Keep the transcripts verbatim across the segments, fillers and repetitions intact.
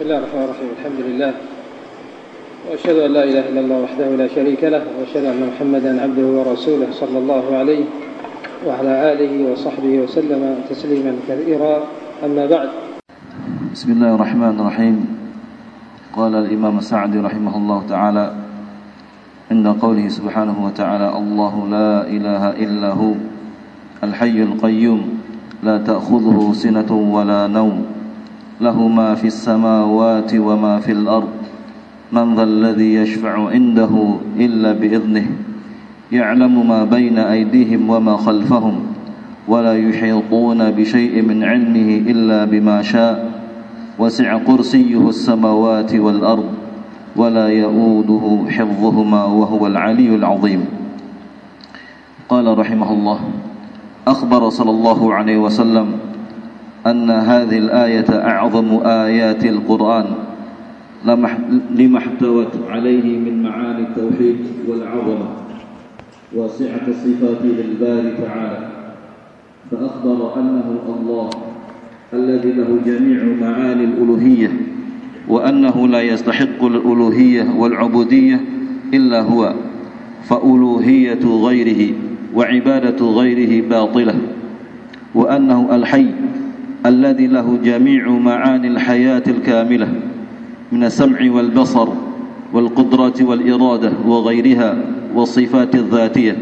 بسم الله الرحمن الرحيم. الحمد لله، وأشهد أن لا إله إلا الله وحده لا شريك له، وأشهد أن محمدا عبده ورسوله صلى الله عليه وعلى آله وصحبه وسلم تسليما كثيرا. أما بعد. بسم الله الرحمن الرحيم. قال الإمام السعدي رحمه الله تعالى عند قوله سبحانه وتعالى: الله لا إله إلا هو الحي القيوم لا تأخذه سنة ولا نوم له ما في السماوات وما في الأرض من ذا الذي يشفع عنده إلا بإذنه يعلم ما بين أيديهم وما خلفهم ولا يحيطون بشيء من علمه إلا بما شاء وسع كرسيه السماوات والأرض ولا يؤوده حفظهما وهو العلي العظيم. قال رحمه الله: أخبر صلى الله عليه وسلم أن هذه الآية أعظم آيات القرآن لما احتوت عليه من معاني التوحيد والعظمة وسعة الصفات للباري تعالى، فأخبر أنه الله الذي له جميع معاني الألوهية، وأنه لا يستحق الألوهية والعبودية إلا هو، فألوهية غيره وعبادة غيره باطلة، وأنه الحي الذي له جميع معاني الحياة الكاملة من السمع والبصر والقدرة والإرادة وغيرها والصفات الذاتية،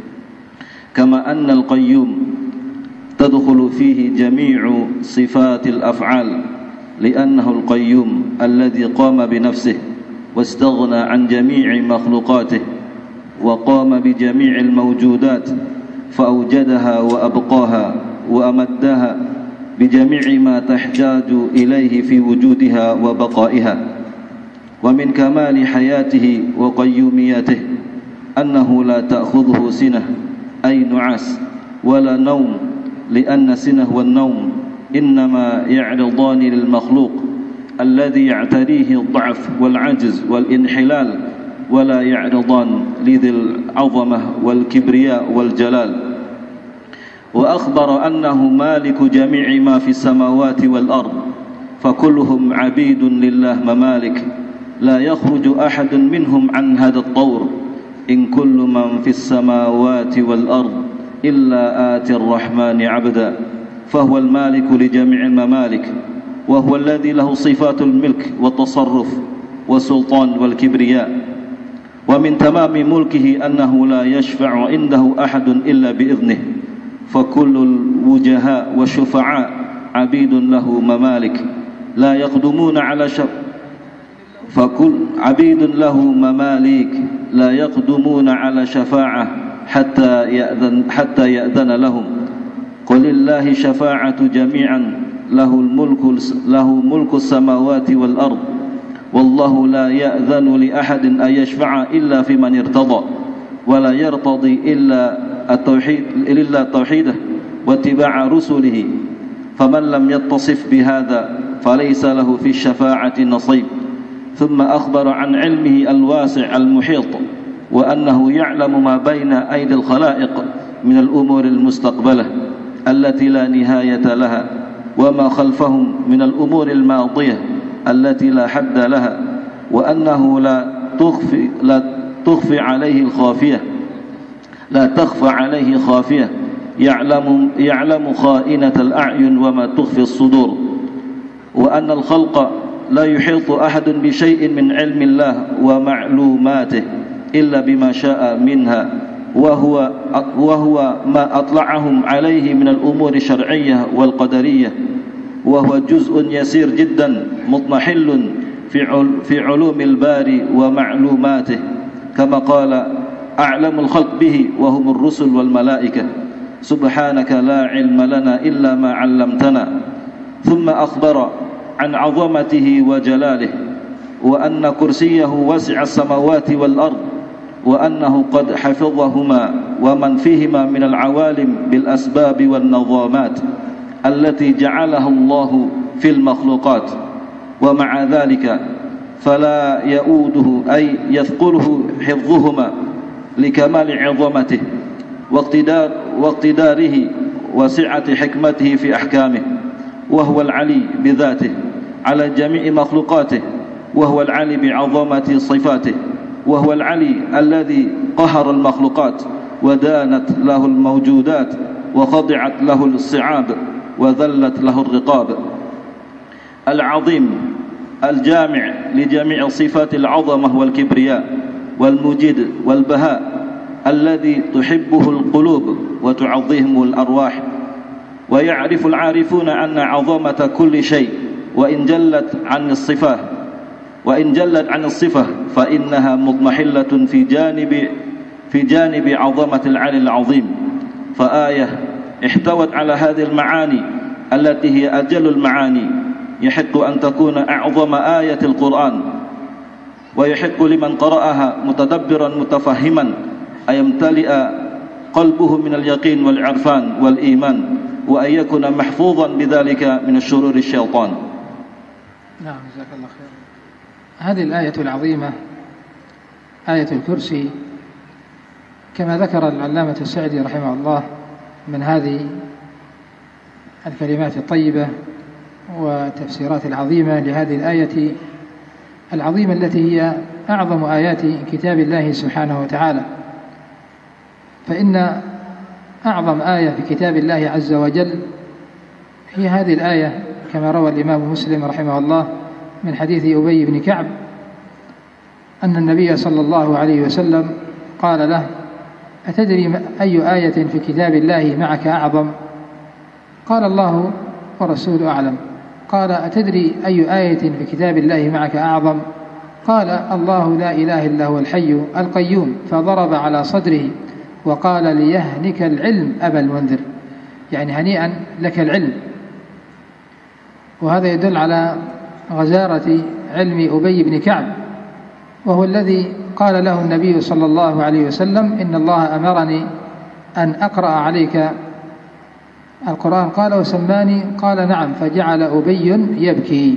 كما أن القيوم تدخل فيه جميع صفات الأفعال، لأنه القيوم الذي قام بنفسه واستغنى عن جميع مخلوقاته وقام بجميع الموجودات فأوجدها وأبقاها وأمدها بجميع ما تحتاج إليه في وجودها وبقائها. ومن كمال حياته وقيوميته أنه لا تأخذه سنة أي نعاس ولا نوم، لأن السنة والنوم إنما يعرضان للمخلوق الذي يعتريه الضعف والعجز والانحلال، ولا يعرضان لذي العظمة والكبرياء والجلال. وأخبر أنه مالك جميع ما في السماوات والأرض، فكلهم عبيد لله ممالك لا يخرج أحد منهم عن هذا الطور، إن كل من في السماوات والأرض إلا آتي الرحمن عبدا، فهو المالك لجميع الممالك، وهو الذي له صفات الملك والتصرف والسلطان والكبرياء. ومن تمام ملكه أنه لا يشفع عنده أحد إلا بإذنه، فكل الوجهاء والشفعاء عبيد له ممالك لا يقدمون على شف فكل عبيد له مماليك لا يقدمون على شفاعة حتى يأذن حتى يأذن لهم. قل لله شفاعة جميعا له الملك له ملك السماوات والأرض، والله لا يأذن لأحد أن يشفع إلا في من ارتضى، ولا يرتضي إلا التوحيد إلا توحيده واتباع رسله، فمن لم يتصف بهذا فليس له في الشفاعة نصيب. ثم أخبر عن علمه الواسع المحيط، وأنه يعلم ما بين أيدي الخلائق من الأمور المستقبلة التي لا نهاية لها، وما خلفهم من الأمور الماضية التي لا حد لها، وأنه لا تخفي لا تخفي عليه الخافية لا تخفى عليه خافية، يعلم يعلم خائنة الأعين وما تخفي الصدور، وأن الخلق لا يحيط أحد بشيء من علم الله ومعلوماته إلا بما شاء منها، وهو وهو ما أطلعهم عليه من الأمور الشرعية والقدرية، وهو جزء يسير جدا مضمحل في في علوم الباري ومعلوماته، كما قال: أعلم الخلق به وهم الرسل والملائكة، سبحانك لا علم لنا إلا ما علمتنا. ثم أخبر عن عظمته وجلاله، وأن كرسيه وسع السماوات والأرض، وأنه قد حفظهما ومن فيهما من العوالم بالأسباب والنظامات التي جعلها الله في المخلوقات، ومع ذلك فلا يؤوده أي يثقله حفظهما لكمال عظمته واقتدار واقتداره وسعة حكمته في أحكامه، وهو العلي بذاته على جميع مخلوقاته، وهو العلي بعظمة صفاته، وهو العلي الذي قهر المخلوقات ودانت له الموجودات وخضعت له الصعاب وذلت له الرقاب، العظيم الجامع لجميع صفات العظمة والكبرياء والمجيد والبهاء، الذي تحبه القلوب وتعظمه الأرواح. ويعرف العارفون أن عظمة كل شيء وإن جلت عن الصفة وإن جلت عن الصفة فإنها مضمحلة في جانب في جانب عظمة العلي العظيم. فآية احتوت على هذه المعاني التي هي أجل المعاني يحق أن تكون أعظم آية القرآن، ويحق لمن قرأها متدبرا متفهما أن يمتلئ قلبه من اليقين والعرفان والإيمان، وأن يكون محفوظا بذلك من الشرور الشيطان. نعم، جزاك الله خير. هذه الآية العظيمة آية الكرسي كما ذكر العلامة السعدي رحمه الله من هذه الكلمات الطيبة وتفسيرات العظيمة لهذه الآية العظيمة التي هي أعظم آيات كتاب الله سبحانه وتعالى. فإن أعظم آية في كتاب الله عز وجل هي هذه الآية كما روى الإمام مسلم رحمه الله من حديث أبي بن كعب أن النبي صلى الله عليه وسلم قال له: أتدري أي آية في كتاب الله معك أعظم؟ قال: الله ورسوله أعلم. قال: أتدري أي آية في كتاب الله معك أعظم؟ قال: الله لا إله إلا هو الحي القيوم. فضرب على صدره وقال: ليهنك العلم أبا المنذر، يعني هنيئا لك العلم. وهذا يدل على غزارة علم أبي بن كعب، وهو الذي قال له النبي صلى الله عليه وسلم: إن الله أمرني أن أقرأ عليك القرآن. قال: وسماني؟ قال: نعم. فجعل أبي يبكي.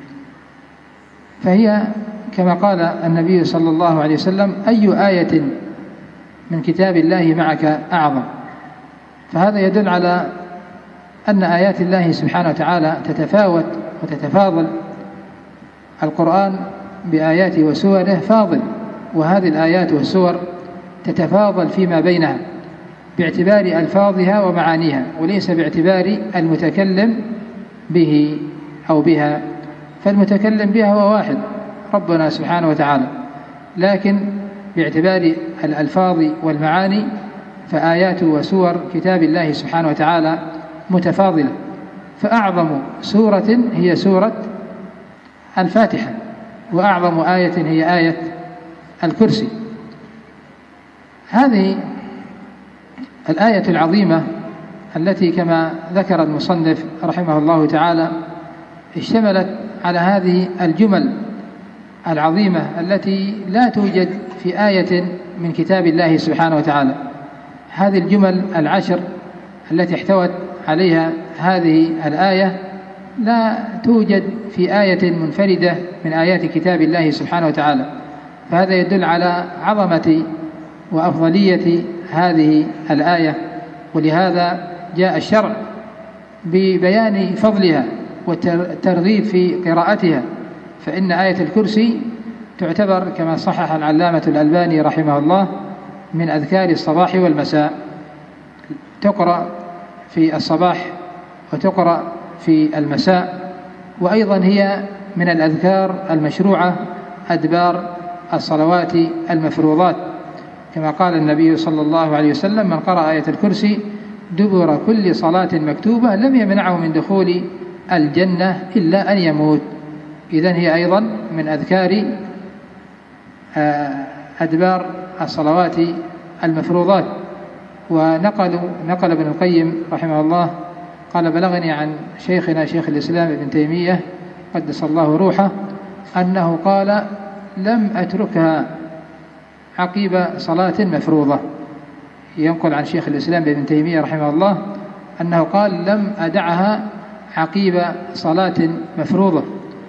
فهي كما قال النبي صلى الله عليه وسلم: أي آية من كتاب الله معك أعظم؟ فهذا يدل على أن آيات الله سبحانه وتعالى تتفاوت وتتفاضل. القرآن بآياته وسوره فاضل، وهذه الآيات والسور تتفاضل فيما بينها باعتبار ألفاظها ومعانيها، وليس باعتبار المتكلم به أو بها. فالمتكلم بها هو واحد، ربنا سبحانه وتعالى، لكن باعتبار الألفاظ والمعاني فآيات وسور كتاب الله سبحانه وتعالى متفاضلة. فأعظم سورة هي سورة الفاتحة، وأعظم آية هي آية الكرسي. هذه الآية العظيمة التي كما ذكر المصنف رحمه الله تعالى اشتملت على هذه الجمل العظيمة التي لا توجد في آية من كتاب الله سبحانه وتعالى. هذه الجمل العشر التي احتوت عليها هذه الآية لا توجد في آية منفردة من آيات كتاب الله سبحانه وتعالى. فهذا يدل على عظمة وأفضلية هذه الآية، ولهذا جاء الشرع ببيان فضلها والترغيب في قراءتها. فإن آية الكرسي تعتبر كما صحح العلامة الألباني رحمه الله من أذكار الصباح والمساء، تقرأ في الصباح وتقرأ في المساء، وأيضا هي من الأذكار المشروعة أدبار الصلوات المفروضات، كما قال النبي صلى الله عليه وسلم: من قرأ آية الكرسي دبر كل صلاة مكتوبة لم يمنعه من دخول الجنة إلا أن يموت. إذن هي أيضا من أذكار أدبار الصلوات المفروضات. ونقل نقل ابن القيم رحمه الله قال: بلغني عن شيخنا شيخ الإسلام ابن تيمية قدس الله روحه أنه قال: لم أتركها عقيب صلاة مفروضة. ينقل عن شيخ الإسلام ابن تيمية رحمه الله أنه قال: لم أدعها عقيب صلاة مفروضة.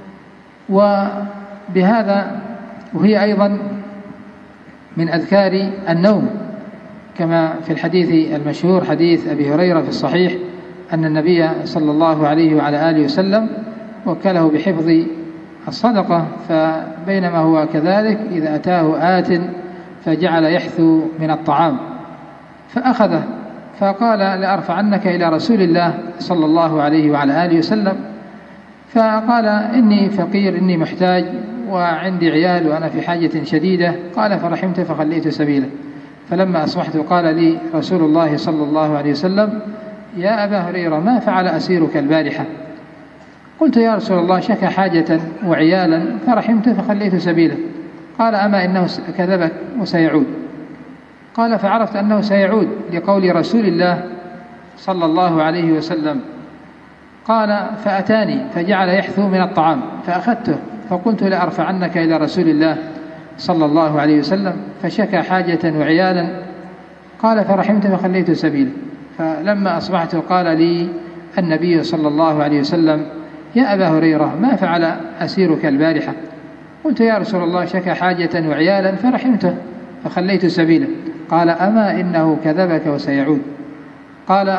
وبهذا وهي أيضا من أذكار النوم، كما في الحديث المشهور حديث أبي هريرة في الصحيح أن النبي صلى الله عليه وعلى آله وسلم وكله بحفظ الصدقة، فبينما هو كذلك إذا أتاه آت فجعل يحثو من الطعام فأخذه، فقال لأرفعنك إلى رسول الله صلى الله عليه وعلى آله وسلم. فقال إني فقير، إني محتاج، وعندي عيال، وأنا في حاجة شديدة. قال فرحمت فخليت سبيله. فلما أصبحت قال لي رسول الله صلى الله عليه وسلم: يا أبا هريرة، ما فعل أسيرك البارحة؟ قلت: يا رسول الله، شكى حاجة وعيالا فرحمت فخليت سبيله. قال: أما إنه كذبك وسيعود. قال: فعرفت أنه سيعود لقول رسول الله صلى الله عليه وسلم. قال: فأتاني فجعل يحثو من الطعام فأخذته، فقلت لأرفعنك إلى رسول الله صلى الله عليه وسلم، فشكى حاجة وعيالا. قال: فرحمت فخليت سبيله. فلما أصبحت قال لي النبي صلى الله عليه وسلم: يا أبا هريرة، ما فعل أسيرك البارحة؟ قلت: يا رسول الله، شكى حاجة وعيالا فرحمته فخليت سبيله. قال: أما إنه كذبك وسيعود. قال: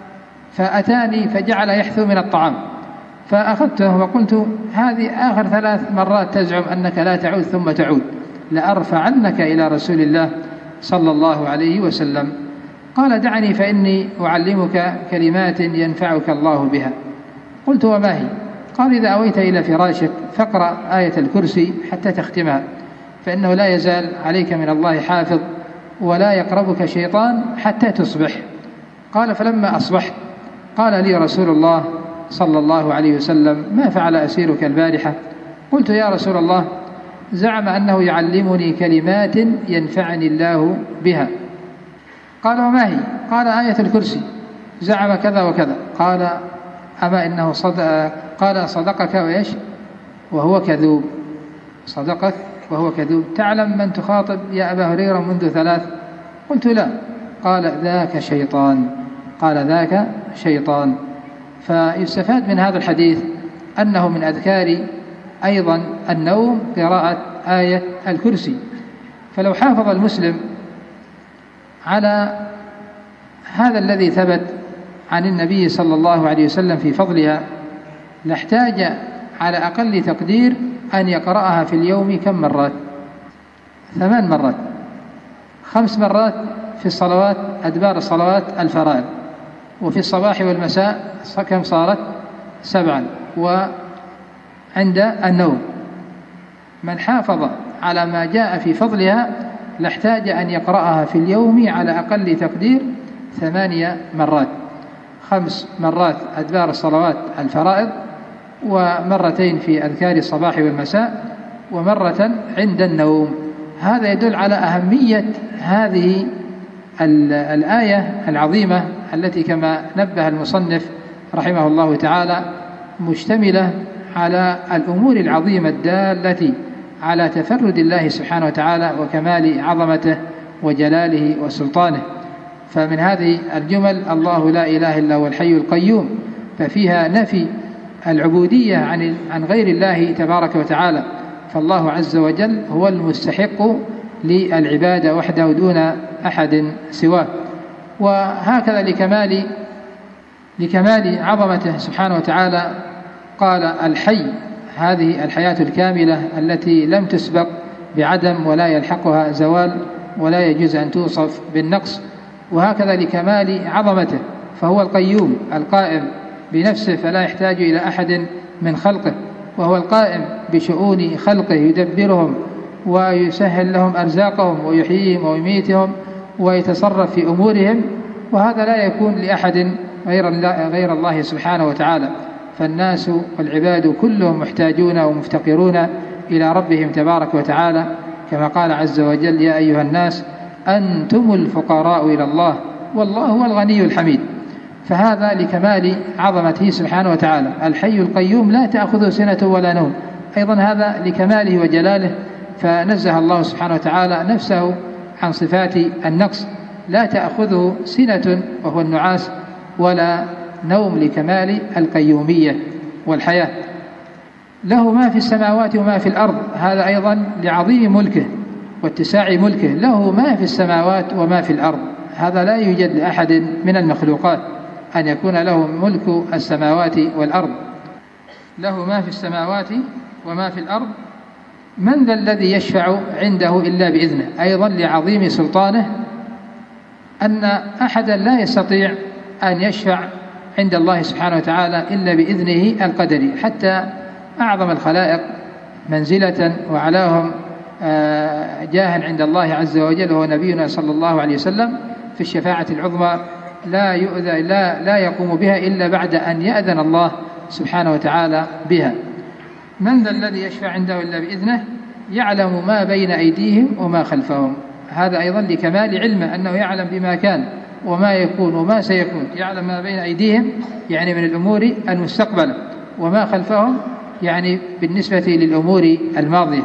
فأتاني فجعل يحثو من الطعام فأخذته، وقلت: هذه آخر ثلاث مرات تزعم أنك لا تعود ثم تعود، لأرفعنك إلى رسول الله صلى الله عليه وسلم. قال: دعني فإني أعلمك كلمات ينفعك الله بها. قلت: وما هي؟ قال: إذا أويت إلى فراشك فاقرأ آية الكرسي حتى تختمها، فإنه لا يزال عليك من الله حافظ، ولا يقربك شيطان حتى تصبح. قال: فلما أصبحت قال لي رسول الله صلى الله عليه وسلم: ما فعل أسيرك البارحة؟ قلت: يا رسول الله، زعم أنه يعلمني كلمات ينفعني الله بها. قال: وما هي؟ قال: آية الكرسي، زعم كذا وكذا. قال: أما إنه صدق. قال: صدقك وإيش وهو كذوب، صدقك وهو كذوب. تعلم من تخاطب يا أبا هريرة منذ ثلاث؟ قلت: لا. قال: ذاك شيطان. قال: ذاك شيطان. فيستفاد من هذا الحديث أنه من أذكار أيضا النوم قراءة آية الكرسي. فلو حافظ المسلم على هذا الذي ثبت عن النبي صلى الله عليه وسلم في فضلها لاحتاج على أقل تقدير أن يقرأها في اليوم كم مرات؟ ثمان مرات، خمس مرات في الصلوات أدبار الصلوات الفرائض، وفي الصباح والمساء كم صارت؟ سبعا، وعند النوم. من حافظ على ما جاء في فضلها لاحتاج أن يقرأها في اليوم على أقل تقدير ثمانية مرات، خمس مرات أدبار الصلوات الفرائض، ومرتين في أذكار الصباح والمساء، ومرة عند النوم. هذا يدل على أهمية هذه الآية العظيمة التي كما نبه المصنف رحمه الله تعالى مشتملة على الأمور العظيمة الدالة على تفرد الله سبحانه وتعالى وكمال عظمته وجلاله وسلطانه. فمن هذه الجمل: الله لا إله إلا هو الحي القيوم، ففيها نفي العبودية عن عن غير الله تبارك وتعالى، فالله عز وجل هو المستحق للعبادة وحده دون أحد سواه. وهكذا لكمال لكمال عظمته سبحانه وتعالى قال: الحي، هذه الحياة الكاملة التي لم تسبق بعدم ولا يلحقها زوال ولا يجوز أن توصف بالنقص. وهكذا لكمال عظمته فهو القيوم القائم بنفسه فلا يحتاج إلى أحد من خلقه، وهو القائم بشؤون خلقه يدبرهم ويسهل لهم أرزاقهم ويحييهم ويميتهم ويتصرف في أمورهم، وهذا لا يكون لأحد غير الله, غير الله سبحانه وتعالى. فالناس والعباد كلهم محتاجون ومفتقرون إلى ربهم تبارك وتعالى، كما قال عز وجل: يا أيها الناس أنتم الفقراء إلى الله والله هو الغني الحميد. فهذا لكمال عظمته سبحانه وتعالى. الحي القيوم لا تأخذه سنة ولا نوم، أيضا هذا لكماله وجلاله، فنزه الله سبحانه وتعالى نفسه عن صفات النقص، لا تأخذه سنة وهو النعاس ولا نوم، لكمال القيومية والحياة. له ما في السماوات وما في الأرض، هذا أيضا لعظيم ملكه واتساع ملكه، له ما في السماوات وما في الأرض. هذا لا يوجد لأحد من المخلوقات أن يكون له ملك السماوات والأرض. له ما في السماوات وما في الأرض من ذا الذي يشفع عنده إلا بإذنه. أيضا لعظيم سلطانه أن أحدا لا يستطيع أن يشفع عند الله سبحانه وتعالى إلا بإذنه القدري، حتى أعظم الخلائق منزلة وعلاهم جاها عند الله عز وجل وهو نبينا صلى الله عليه وسلم في الشفاعة العظمى لا يؤذى لا لا يقوم بها إلا بعد أن يأذن الله سبحانه وتعالى بها. من ذا الذي يشفع عنده إلا بإذنه يعلم ما بين أيديهم وما خلفهم. هذا أيضا لكمال علمه أنه يعلم بما كان وما يكون وما سيكون. يعلم ما بين أيديهم يعني من الأمور المستقبلة، وما خلفهم يعني بالنسبة للأمور الماضية.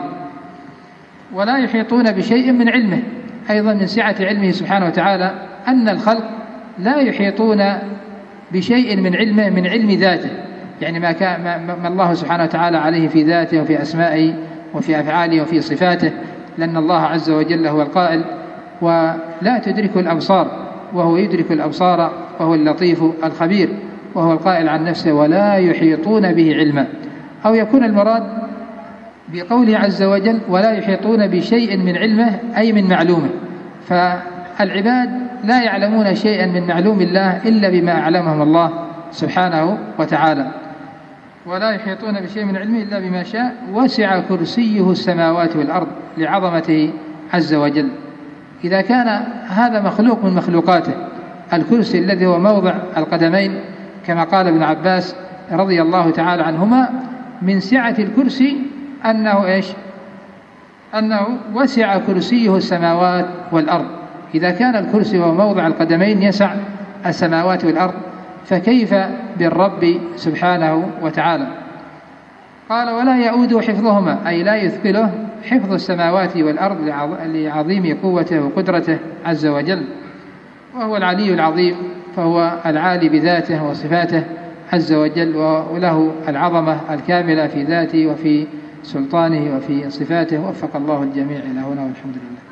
ولا يحيطون بشيء من علمه، أيضا من سعة علمه سبحانه وتعالى أن الخلق لا يحيطون بشيء من علمه من علم ذاته، يعني ما كان ما الله سبحانه وتعالى عليه في ذاته وفي أسمائه وفي أفعاله وفي صفاته، لأن الله عز وجل هو القائل ولا تدرك الأبصار وهو يدرك الأبصار وهو اللطيف الخبير، وهو القائل عن نفسه ولا يحيطون به علما. أو يكون المراد بقوله عز وجل ولا يحيطون بشيء من علمه أي من معلومه، فالعباد لا يعلمون شيئا من معلوم الله إلا بما أعلمهم الله سبحانه وتعالى. ولا يحيطون بشيء من علمه إلا بما شاء وسع كرسيه السماوات والأرض لعظمته عز وجل. إذا كان هذا مخلوق من مخلوقاته الكرسي الذي هو موضع القدمين كما قال ابن عباس رضي الله تعالى عنهما من سعة الكرسي أنه إيش؟ أنه وسع كرسيه السماوات والأرض. إذا كان الكرسي هو موضع القدمين يسع السماوات والأرض فكيف بالرب سبحانه وتعالى؟ قال ولا يؤود حفظهما أي لا يثقله حفظ السماوات والأرض لعظيم قوته وقدرته عز وجل، وهو العلي العظيم فهو العالي بذاته وصفاته عز وجل، وله العظمة الكاملة في ذاته وفي سلطانه وفي صفاته. وفق الله الجميع إلى هنا والحمد لله.